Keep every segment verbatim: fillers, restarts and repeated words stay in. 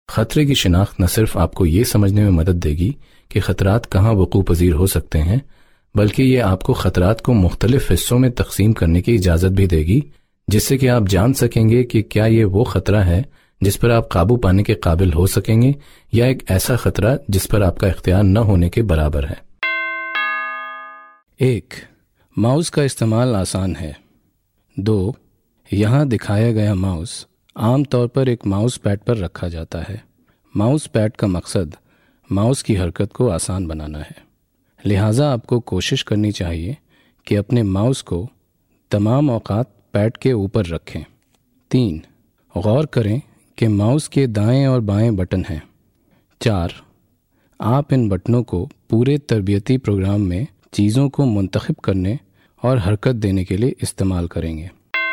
خطرے کی شناخت نہ صرف آپ کو یہ سمجھنے میں مدد دے گی کہ خطرات کہاں وقوع پذیر ہو سکتے ہیں، بلکہ یہ آپ کو خطرات کو مختلف حصوں میں تقسیم کرنے کی اجازت بھی دے گی، جس سے کہ آپ جان سکیں گے کہ کیا یہ وہ خطرہ ہے جس پر آپ قابو پانے کے قابل ہو سکیں گے، یا ایک ایسا خطرہ جس پر آپ کا اختیار نہ ہونے کے برابر ہے۔ ایک، ماؤس کا استعمال آسان ہے۔ دو، یہاں دکھایا گیا ماؤس عام طور پر ایک ماؤس پیڈ پر رکھا جاتا ہے۔ ماؤس پیڈ کا مقصد ماؤس کی حرکت کو آسان بنانا ہے، لہٰذا آپ کو کوشش کرنی چاہیے کہ اپنے ماؤس کو تمام اوقات پیڈ کے اوپر رکھیں۔ تین، غور کریں کہ ماؤس کے دائیں اور بائیں بٹن ہیں۔ چار، آپ ان بٹنوں کو پورے تربیتی پروگرام میں چیزوں کو منتخب کرنے اور حرکت دینے کے لیے استعمال کریں گے۔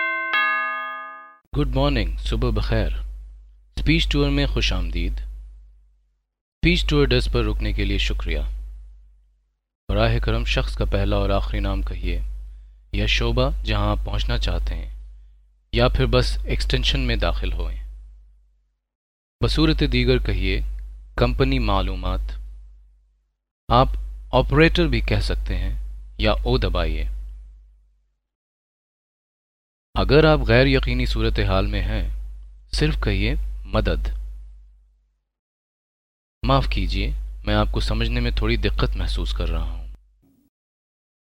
گڈ مارننگ، صبح بخیر۔ اسپیچ ٹور میں خوش آمدید۔ اسپیچ ٹورڈز پر رکنے کے لیے شکریہ۔ براہ کرم شخص کا پہلا اور آخری نام کہیے، یا شعبہ جہاں آپ پہنچنا چاہتے ہیں، یا پھر بس ایکسٹینشن میں داخل ہوئیں۔ بصورت دیگر کہیے کمپنی معلومات۔ آپ آپریٹر بھی کہہ سکتے ہیں یا او دبائیے۔ اگر آپ غیر یقینی صورتحال میں ہیں صرف کہیے مدد۔ معاف کیجیے، میں آپ کو سمجھنے میں تھوڑی دقت محسوس کر رہا ہوں۔